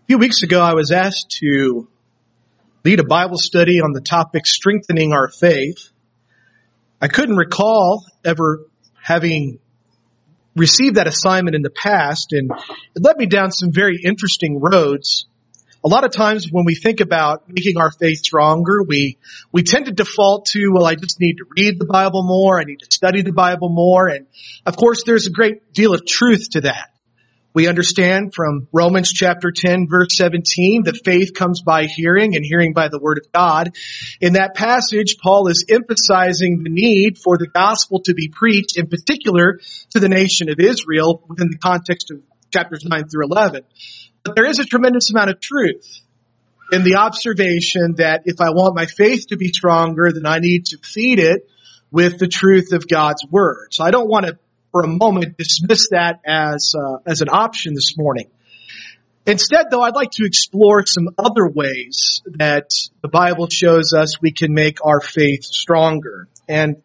few weeks ago, I was asked to lead a Bible study on the topic strengthening our faith. I couldn't recall ever having received that assignment in the past, and it led me down some very interesting roads. A lot of times when we think about making our faith stronger, we tend to default to, well, I just need to read the Bible more, I need to study the Bible more, and of course there's a great deal of truth to that. We understand from Romans chapter 10, verse 17, that faith comes by hearing and hearing by the word of God. In that passage, Paul is emphasizing the need for the gospel to be preached, in particular to the nation of Israel, within the context of chapters 9 through 11. But there is a tremendous amount of truth in the observation that if I want my faith to be stronger, then I need to feed it with the truth of God's word. So I don't want to for a moment dismiss that as an option this morning. Instead, though, I'd like to explore some other ways that the Bible shows us we can make our faith stronger. And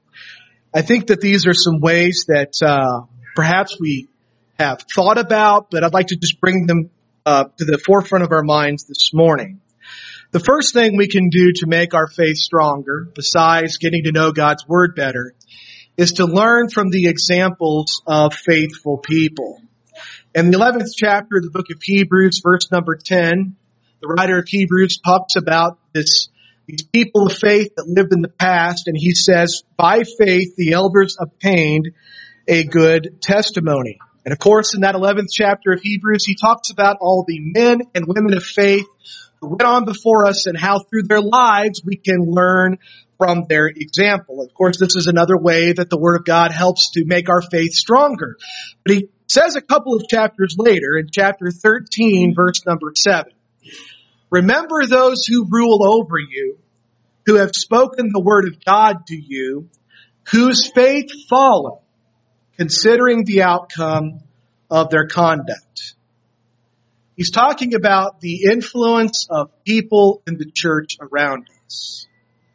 I think that these are some ways that perhaps we have thought about, but I'd like to just bring them to the forefront of our minds this morning. The first thing we can do to make our faith stronger, besides getting to know God's word better, is to learn from the examples of faithful people. In the 11th chapter of the book of Hebrews, verse number 10, the writer of Hebrews talks about these people of faith that lived in the past, and he says, by faith the elders obtained a good testimony. And of course, in that 11th chapter of Hebrews, he talks about all the men and women of faith who went on before us and how through their lives we can learn from their example. Of course, this is another way that the Word of God helps to make our faith stronger. But he says a couple of chapters later, in chapter 13, verse number 7, remember those who rule over you, who have spoken the Word of God to you, whose faith follow, considering the outcome of their conduct. He's talking about the influence of people in the church around us.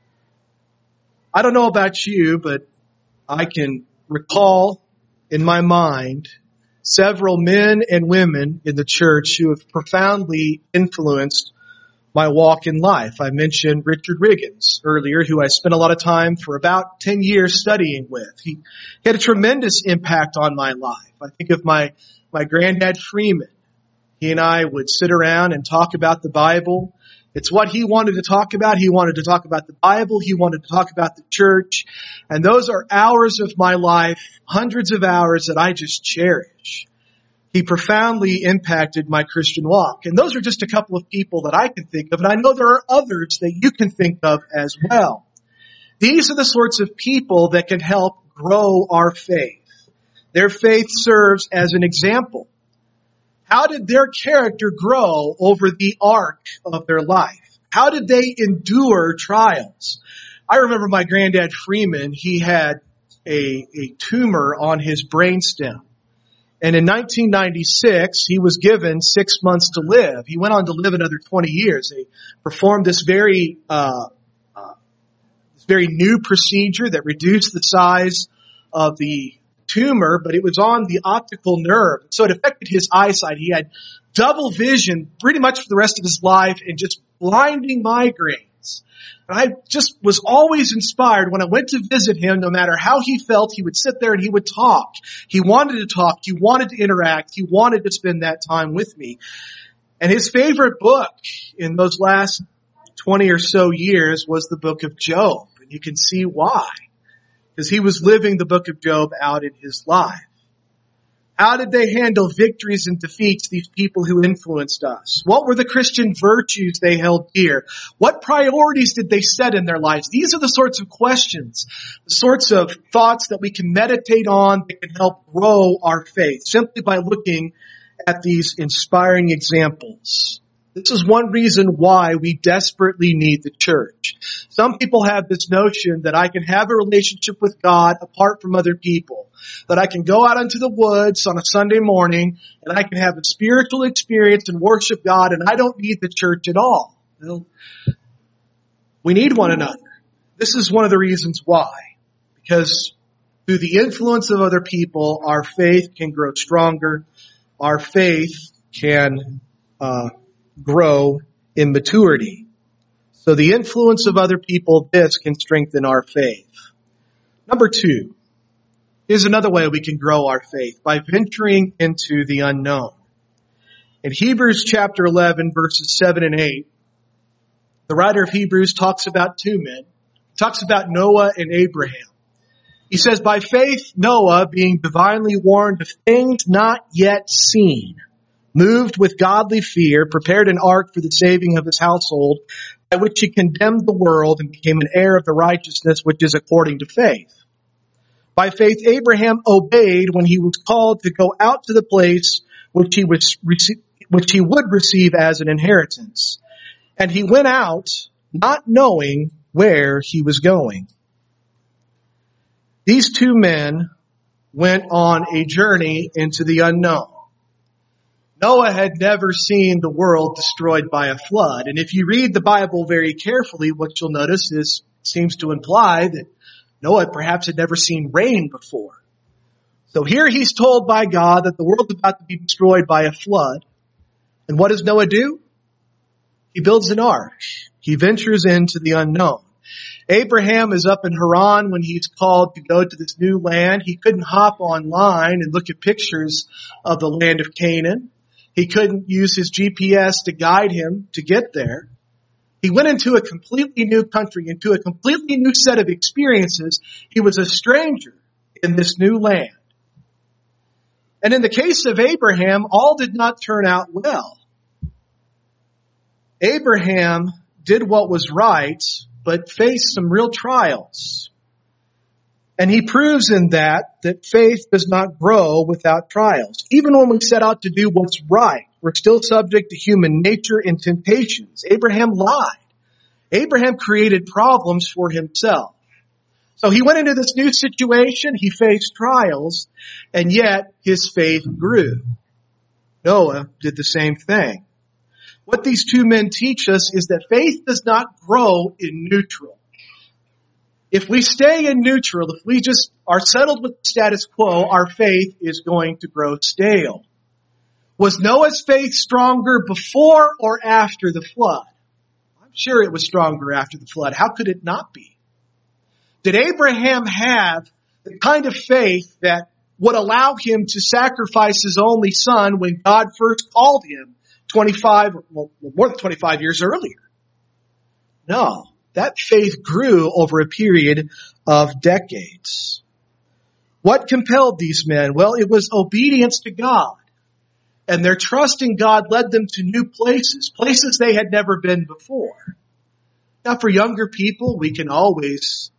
I don't know about you, but I can recall in my mind several men and women in the church who have profoundly influenced my walk in life. I mentioned Richard Riggins earlier, who I spent a lot of time for about 10 years studying with. He had a tremendous impact on my life. I think of my granddad Freeman. He and I would sit around and talk about the Bible. It's what he wanted to talk about. He wanted to talk about the Bible. He wanted to talk about the church. And those are hours of my life, hundreds of hours that I just cherish. He profoundly impacted my Christian walk. And those are just a couple of people that I can think of. And I know there are others that you can think of as well. These are the sorts of people that can help grow our faith. Their faith serves as an example. How did their character grow over the arc of their life? How did they endure trials? I remember my granddad Freeman, he had a tumor on his brainstem. And in 1996, he was given 6 months to live. He went on to live another 20 years. They performed this very new procedure that reduced the size of the tumor, but it was on the optical nerve. So it affected his eyesight. He had double vision pretty much for the rest of his life and just blinding migraines. And I just was always inspired when I went to visit him, no matter how he felt, he would sit there and he would talk. He wanted to talk. He wanted to interact. He wanted to spend that time with me. And his favorite book in those last 20 or so years was the book of Job. And you can see why. Because he was living the book of Job out in his life. How did they handle victories and defeats, these people who influenced us? What were the Christian virtues they held dear? What priorities did they set in their lives? These are the sorts of questions, the sorts of thoughts that we can meditate on that can help grow our faith simply by looking at these inspiring examples. This is one reason why we desperately need the church. Some people have this notion that I can have a relationship with God apart from other people, that I can go out into the woods on a Sunday morning and I can have a spiritual experience and worship God and I don't need the church at all. Well, we need one another. This is one of the reasons why. Because through the influence of other people, our faith can grow stronger. Our faith can grow in maturity. So the influence of other people, this can strengthen our faith. Number 2, here's another way we can grow our faith, by venturing into the unknown. In Hebrews chapter 11, verses 7 and 8, the writer of Hebrews talks about 2 men. He talks about Noah and Abraham. He says, by faith, Noah, being divinely warned of things not yet seen, moved with godly fear, prepared an ark for the saving of his household, by which he condemned the world and became an heir of the righteousness which is according to faith. By faith, Abraham obeyed when he was called to go out to the place which he would receive as an inheritance. And he went out, not knowing where he was going. These 2 men went on a journey into the unknown. Noah had never seen the world destroyed by a flood. And if you read the Bible very carefully, what you'll notice is, it seems to imply that Noah perhaps had never seen rain before. So here he's told by God that the world's about to be destroyed by a flood. And what does Noah do? He builds an ark. He ventures into the unknown. Abraham is up in Haran when he's called to go to this new land. He couldn't hop online and look at pictures of the land of Canaan. He couldn't use his GPS to guide him to get there. He went into a completely new country, into a completely new set of experiences. He was a stranger in this new land. And in the case of Abraham, all did not turn out well. Abraham did what was right, but faced some real trials. And he proves in that faith does not grow without trials. Even when we set out to do what's right, we're still subject to human nature and temptations. Abraham lied. Abraham created problems for himself. So he went into this new situation, he faced trials, and yet his faith grew. Noah did the same thing. What these 2 men teach us is that faith does not grow in neutral. If we stay in neutral, if we just are settled with the status quo, our faith is going to grow stale. Was Noah's faith stronger before or after the flood? I'm sure it was stronger after the flood. How could it not be? Did Abraham have the kind of faith that would allow him to sacrifice his only son when God first called him more than 25 years earlier? No, that faith grew over a period of decades. What compelled these men? Well, it was obedience to God. And their trust in God led them to new places they had never been before. Now, for younger people, we can always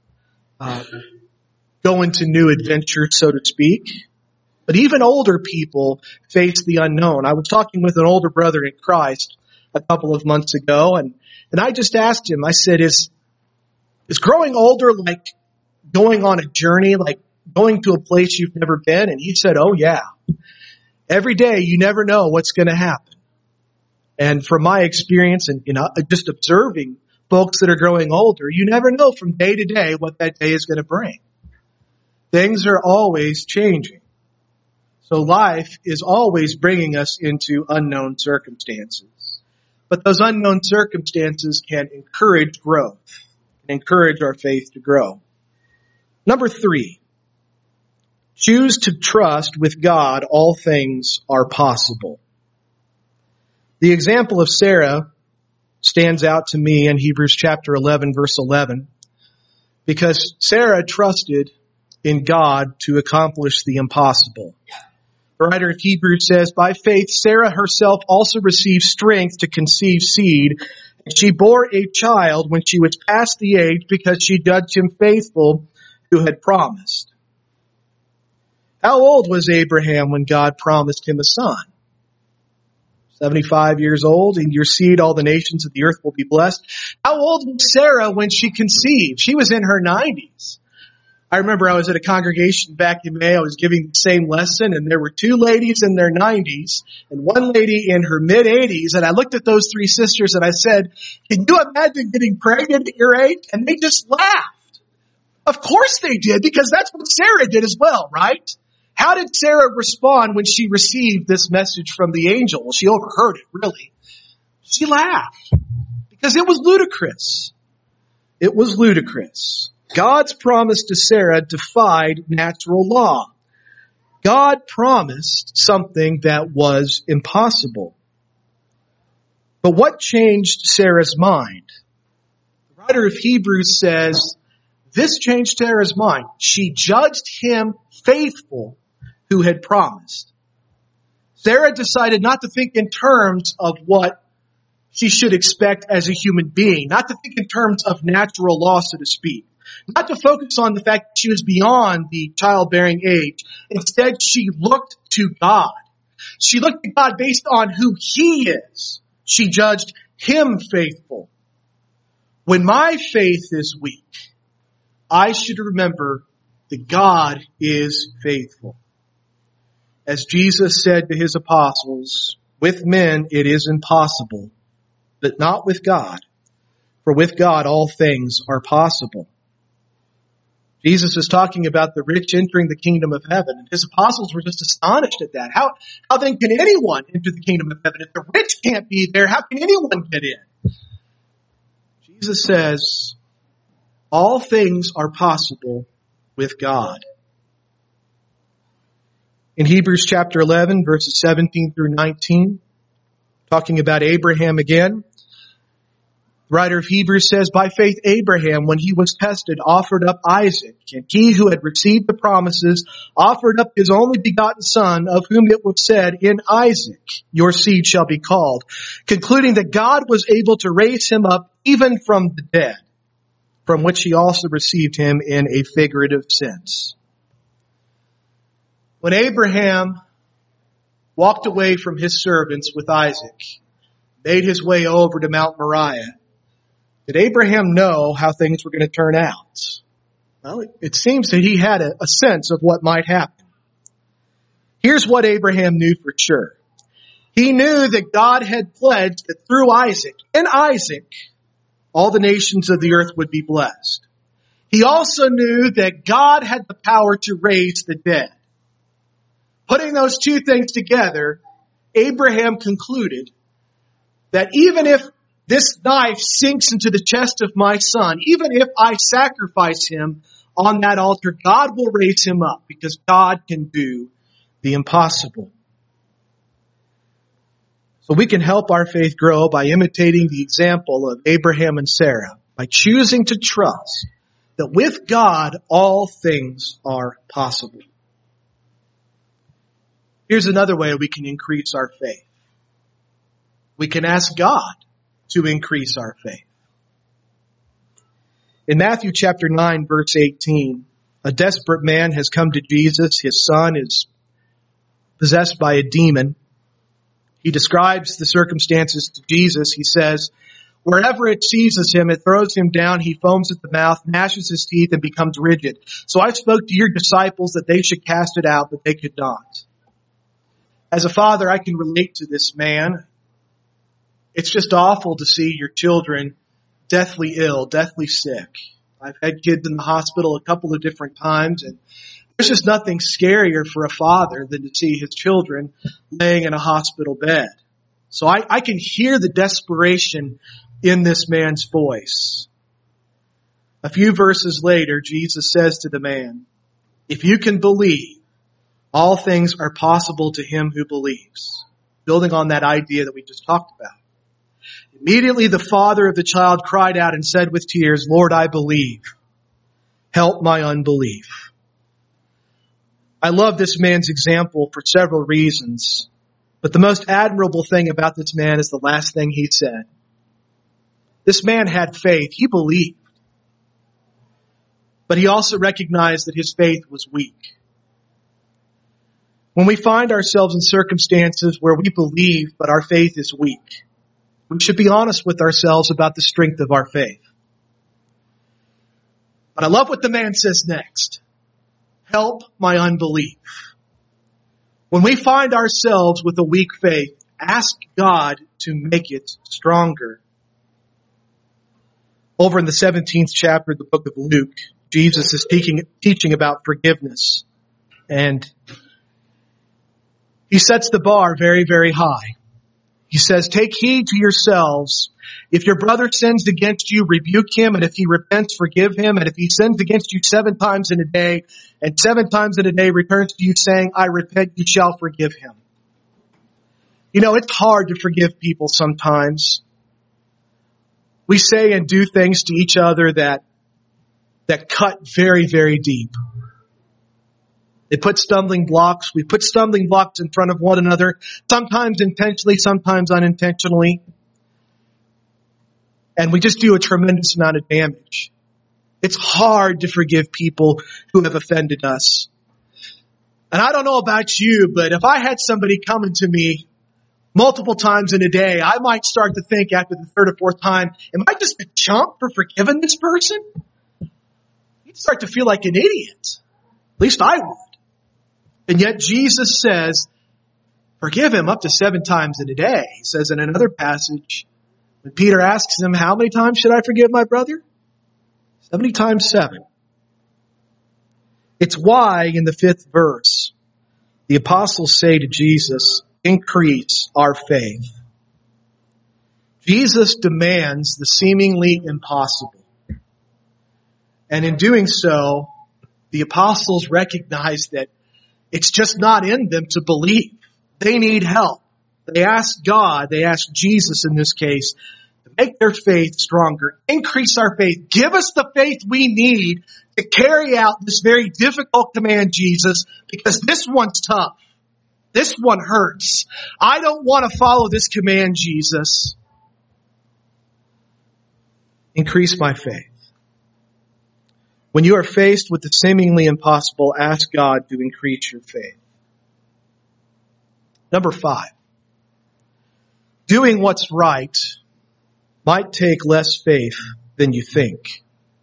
go into new adventures, so to speak. But even older people face the unknown. I was talking with an older brother in Christ a couple of months ago, and I just asked him, I said, is growing older like going on a journey, like going to a place you've never been? And he said, oh yeah. Every day you never know what's going to happen. And from my experience and just observing folks that are growing older, you never know from day to day what that day is going to bring. Things are always changing. So life is always bringing us into unknown circumstances. But those unknown circumstances can encourage growth, and encourage our faith to grow. Number 3, choose to trust with God all things are possible. The example of Sarah stands out to me in Hebrews chapter 11, verse 11, because Sarah trusted in God to accomplish the impossible. The writer of Hebrews says, by faith, Sarah herself also received strength to conceive seed, and she bore a child when she was past the age because she judged him faithful who had promised. How old was Abraham when God promised him a son? 75 years old. In your seed, all the nations of the earth will be blessed. How old was Sarah when she conceived? She was in her 90s. I remember I was at a congregation back in May. I was giving the same lesson, and there were 2 ladies in their 90s and 1 lady in her mid-80s. And I looked at those 3 sisters and I said, can you imagine getting pregnant at your age? And they just laughed. Of course they did, because that's what Sarah did as well, right? How did Sarah respond when she received this message from the angel? Well, she overheard it, really. She laughed because it was ludicrous. It was ludicrous. God's promise to Sarah defied natural law. God promised something that was impossible. But what changed Sarah's mind? The writer of Hebrews says, this changed Sarah's mind. She judged him faithful who had promised. Sarah decided not to think in terms of what she should expect as a human being, not to think in terms of natural law, so to speak, not to focus on the fact that she was beyond the childbearing age. Instead, she looked to God. She looked to God based on who He is. She judged Him faithful. When my faith is weak, I should remember that God is faithful. As Jesus said to His apostles, with men it is impossible, but not with God. For with God all things are possible. Jesus is talking about the rich entering the kingdom of heaven, and His apostles were just astonished at that. How then can anyone enter the kingdom of heaven? If the rich can't be there, how can anyone get in? Jesus says, all things are possible with God. In Hebrews chapter 11, verses 17 through 19, talking about Abraham again, the writer of Hebrews says, by faith Abraham, when he was tested, offered up Isaac, and he who had received the promises offered up his only begotten son, of whom it was said, in Isaac your seed shall be called, concluding that God was able to raise him up even from the dead, from which he also received him in a figurative sense. When Abraham walked away from his servants with Isaac, made his way over to Mount Moriah, did Abraham know how things were going to turn out? Well, it seems that he had a sense of what might happen. Here's what Abraham knew for sure. He knew that God had pledged that through Isaac, in Isaac, all the nations of the earth would be blessed. He also knew that God had the power to raise the dead. Putting those two things together, Abraham concluded that even if this knife sinks into the chest of my son, even if I sacrifice him on that altar, God will raise him up because God can do the impossible. So we can help our faith grow by imitating the example of Abraham and Sarah, by choosing to trust that with God all things are possible. Here's another way we can increase our faith. We can ask God to increase our faith. In Matthew chapter 9, verse 18, a desperate man has come to Jesus. His son is possessed by a demon. He describes the circumstances to Jesus. He says, wherever it seizes him, it throws him down. He foams at the mouth, gnashes his teeth, and becomes rigid. So I spoke to your disciples that they should cast it out, but they could not. As a father, I can relate to this man. It's just awful to see your children deathly ill, deathly sick. I've had kids in the hospital a couple of different times, and there's just nothing scarier for a father than to see his children laying in a hospital bed. So I can hear the desperation in this man's voice. A few verses later, Jesus says to the man, if you can believe, all things are possible to him who believes. Building on that idea that we just talked about. Immediately the father of the child cried out and said with tears, Lord, I believe. Help my unbelief. I love this man's example for several reasons, but the most admirable thing about this man is the last thing he said. This man had faith. He believed. But he also recognized that his faith was weak. When we find ourselves in circumstances where we believe, but our faith is weak, we should be honest with ourselves about the strength of our faith. But I love what the man says next. Help my unbelief. When we find ourselves with a weak faith, ask God to make it stronger. Over in the 17th chapter of the book of Luke, Jesus is teaching about forgiveness. And he sets the bar very, very high. He says, take heed to yourselves. If your brother sins against you, rebuke him. And if he repents, forgive him. And if he sins against you 7 times in a day, and 7 times in a day returns to you saying, I repent, you shall forgive him. You know, it's hard to forgive people sometimes. We say and do things to each other that cut very, very deep. They put stumbling blocks. We put stumbling blocks in front of one another, sometimes intentionally, sometimes unintentionally. And we just do a tremendous amount of damage. It's hard to forgive people who have offended us. And I don't know about you, but if I had somebody coming to me multiple times in a day, I might start to think after the 3rd or 4th time, am I just a chump for forgiving this person? You'd start to feel like an idiot. At least I would. And yet Jesus says, forgive him up to 7 times in a day. He says in another passage, when Peter asks him, how many times should I forgive my brother? 70 times 7. It's why in the 5th verse, the apostles say to Jesus, increase our faith. Jesus demands the seemingly impossible. And in doing so, the apostles recognize that it's just not in them to believe. They need help. They ask God, they ask Jesus in this case, to make their faith stronger. Increase our faith. Give us the faith we need to carry out this very difficult command, Jesus, because this one's tough. This one hurts. I don't want to follow this command, Jesus. Increase my faith. When you are faced with the seemingly impossible, ask God to increase your faith. Number 5. Doing what's right might take less faith than you think.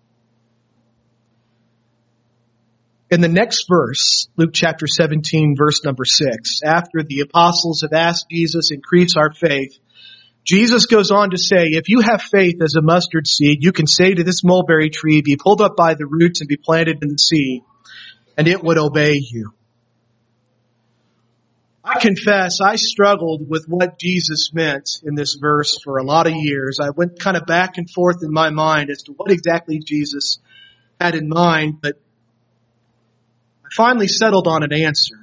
In the next verse, Luke chapter 17, verse number 6, after the apostles have asked Jesus, increase our faith, Jesus goes on to say, if you have faith as a mustard seed, you can say to this mulberry tree, be pulled up by the roots and be planted in the sea, and it would obey you. I confess I struggled with what Jesus meant in this verse for a lot of years. I went kind of back and forth in my mind as to what exactly Jesus had in mind, but I finally settled on an answer.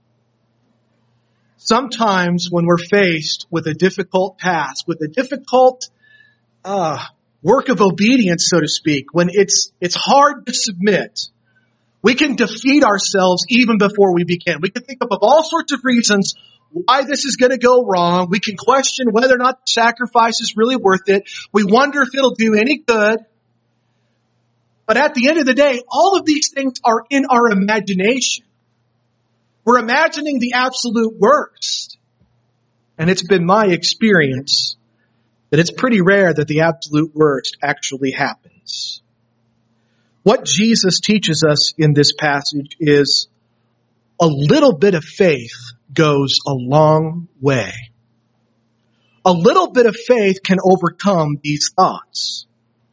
Sometimes when we're faced with a difficult task, with a difficult work of obedience, so to speak, when it's hard to submit, we can defeat ourselves even before we begin. We can think of all sorts of reasons why this is going to go wrong. We can question whether or not the sacrifice is really worth it. We wonder if it'll do any good. But at the end of the day, all of these things are in our imagination. We're imagining the absolute worst. And it's been my experience that it's pretty rare that the absolute worst actually happens. What Jesus teaches us in this passage is a little bit of faith goes a long way. A little bit of faith can overcome these thoughts.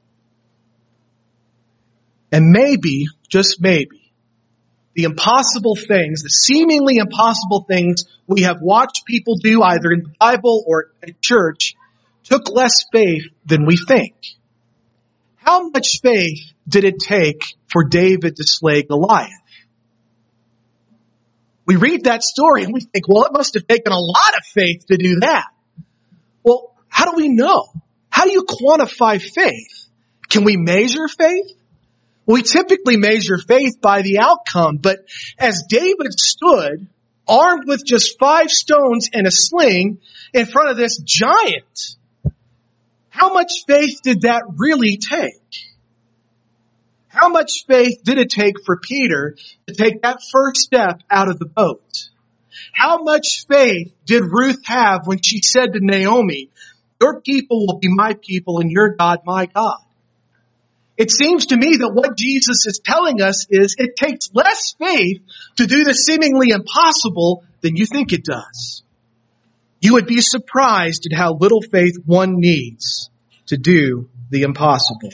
And maybe, just maybe, the impossible things, the seemingly impossible things we have watched people do either in the Bible or at church took less faith than we think. How much faith did it take for David to slay Goliath? We read that story and we think, well, it must have taken a lot of faith to do that. Well, how do we know? How do you quantify faith? Can we measure faith? We typically measure faith by the outcome, but as David stood, armed with just 5 stones and a sling in front of this giant, how much faith did that really take? How much faith did it take for Peter to take that first step out of the boat? How much faith did Ruth have when she said to Naomi, your people will be my people and your God my God? It seems to me that what Jesus is telling us is it takes less faith to do the seemingly impossible than you think it does. You would be surprised at how little faith one needs to do the impossible.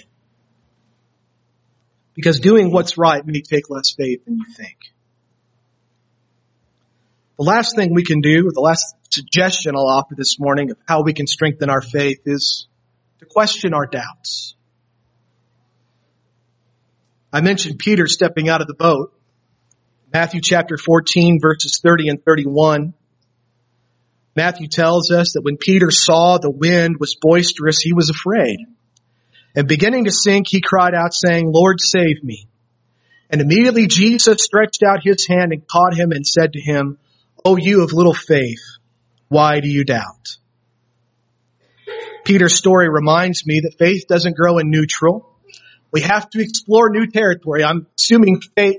Because doing what's right may take less faith than you think. The last thing we can do, the last suggestion I'll offer this morning of how we can strengthen our faith is to question our doubts. I mentioned Peter stepping out of the boat. Matthew chapter 14, verses 30 and 31. Matthew tells us that when Peter saw the wind was boisterous, he was afraid. And beginning to sink, he cried out, saying, Lord, save me. And immediately Jesus stretched out his hand and caught him and said to him, O you of little faith, why do you doubt? Peter's story reminds me that faith doesn't grow in neutral. We have to explore new territory. I'm assuming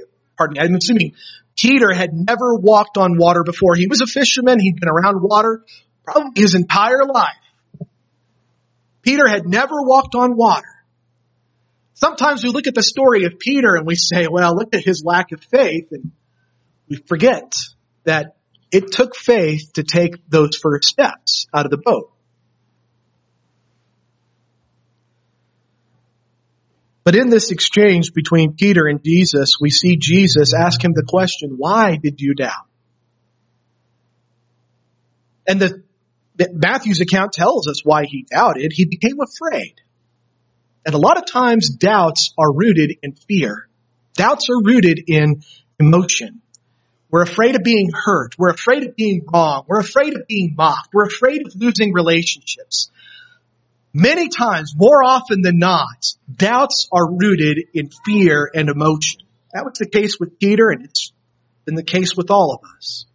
Peter had never walked on water before. He was a fisherman. He'd been around water probably his entire life. Peter had never walked on water. Sometimes we look at the story of Peter and we say, well, look at his lack of faith. And we forget that it took faith to take those first steps out of the boat. But in this exchange between Peter and Jesus, we see Jesus ask him the question, why did you doubt? And Matthew's account tells us why he doubted. He became afraid. And a lot of times doubts are rooted in fear. Doubts are rooted in emotion. We're afraid of being hurt. We're afraid of being wrong. We're afraid of being mocked. We're afraid of losing relationships. Many times, more often than not, doubts are rooted in fear and emotion. That was the case with Peter, and it's been the case with all of us.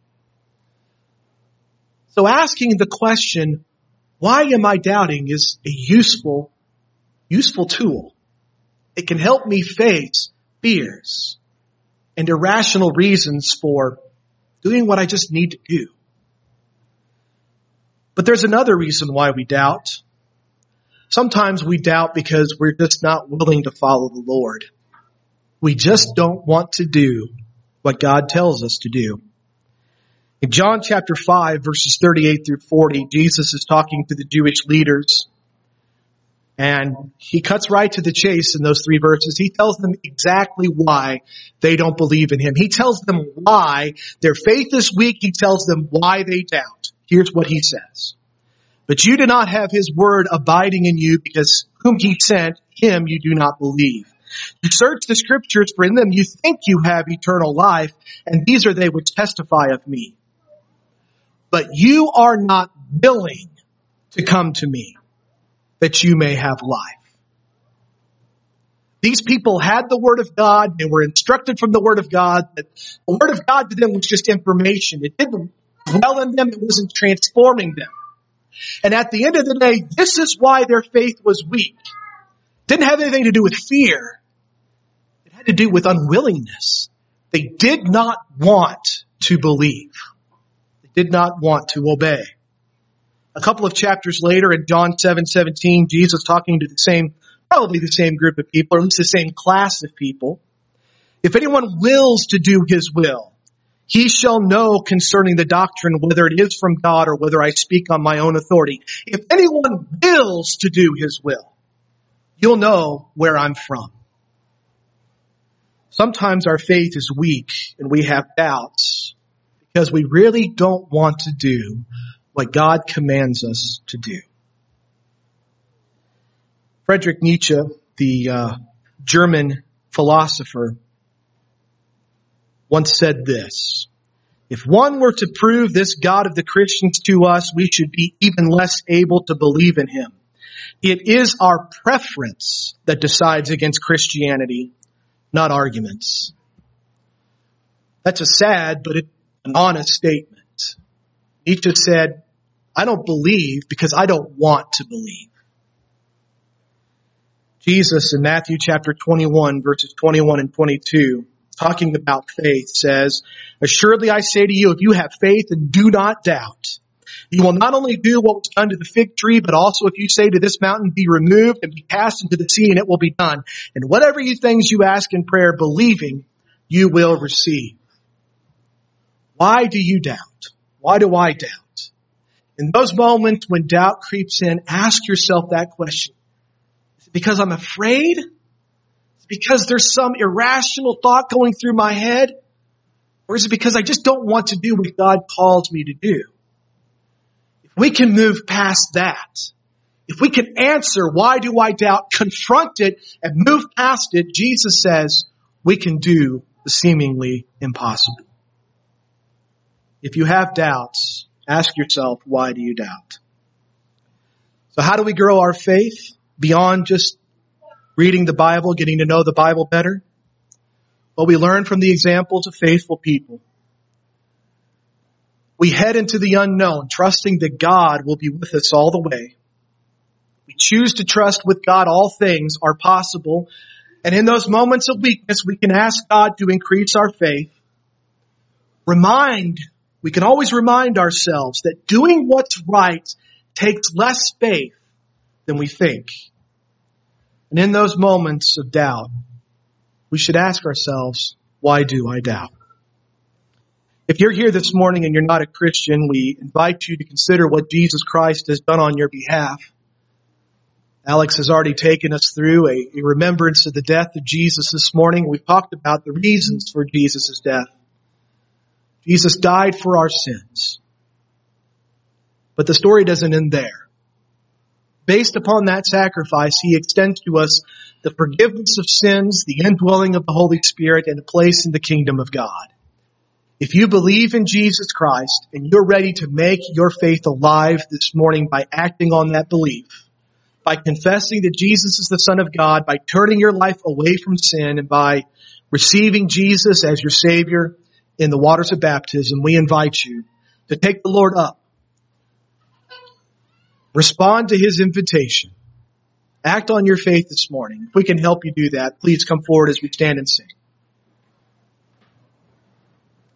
So asking the question, why am I doubting, is a useful tool. It can help me face fears and irrational reasons for doing what I just need to do. But there's another reason why we doubt. Sometimes we doubt because we're just not willing to follow the Lord. We just don't want to do what God tells us to do. In John chapter 5, verses 38 through 40, Jesus is talking to the Jewish leaders. And he cuts right to the chase in those 3 verses. He tells them exactly why they don't believe in him. He tells them why their faith is weak. He tells them why they doubt. Here's what he says. But you do not have his word abiding in you, because whom he sent, him you do not believe. You search the scriptures, for in them you think you have eternal life, and these are they which testify of me. But you are not willing to come to me, that you may have life. These people had the Word of God. They were instructed from the Word of God. The Word of God to them was just information. It didn't dwell in them. It wasn't transforming them. And at the end of the day, this is why their faith was weak. It didn't have anything to do with fear. It had to do with unwillingness. They did not want to believe. They did not want to obey. A couple of chapters later in John 7:17, Jesus talking to probably the same group of people, or at least the same class of people. If anyone wills to do his will, he shall know concerning the doctrine whether it is from God or whether I speak on my own authority. If anyone wills to do his will, you'll know where I'm from. Sometimes our faith is weak and we have doubts because we really don't want to do what God commands us to do. Friedrich Nietzsche, the German philosopher, once said this: if one were to prove this God of the Christians to us, we should be even less able to believe in him. It is our preference that decides against Christianity, not arguments. That's a sad but an honest statement. Nietzsche said, I don't believe because I don't want to believe. Jesus in Matthew chapter 21, verses 21 and 22, talking about faith, says, assuredly I say to you, if you have faith and do not doubt, you will not only do what was done to the fig tree, but also if you say to this mountain, be removed and be cast into the sea, and it will be done. And whatever things you ask in prayer, believing, you will receive. Why do you doubt? Why do I doubt? In those moments when doubt creeps in, ask yourself that question. Is it because I'm afraid? Is it because there's some irrational thought going through my head? Or is it because I just don't want to do what God calls me to do? If we can move past that, if we can answer, why do I doubt, confront it, and move past it, Jesus says we can do the seemingly impossible. If you have doubts, ask yourself, why do you doubt? So how do we grow our faith beyond just reading the Bible, getting to know the Bible better? Well, we learn from the examples of faithful people. We head into the unknown, trusting that God will be with us all the way. We choose to trust with God all things are possible. And in those moments of weakness, we can ask God to increase our faith. We can always remind ourselves that doing what's right takes less faith than we think. And in those moments of doubt, we should ask ourselves, why do I doubt? If you're here this morning and you're not a Christian, we invite you to consider what Jesus Christ has done on your behalf. Alex has already taken us through a remembrance of the death of Jesus this morning. We've talked about the reasons for Jesus' death. Jesus died for our sins. But the story doesn't end there. Based upon that sacrifice, He extends to us the forgiveness of sins, the indwelling of the Holy Spirit, and a place in the kingdom of God. If you believe in Jesus Christ and you're ready to make your faith alive this morning by acting on that belief, by confessing that Jesus is the Son of God, by turning your life away from sin, and by receiving Jesus as your Savior in the waters of baptism, we invite you to take the Lord up. Respond to His invitation. Act on your faith this morning. If we can help you do that, please come forward as we stand and sing.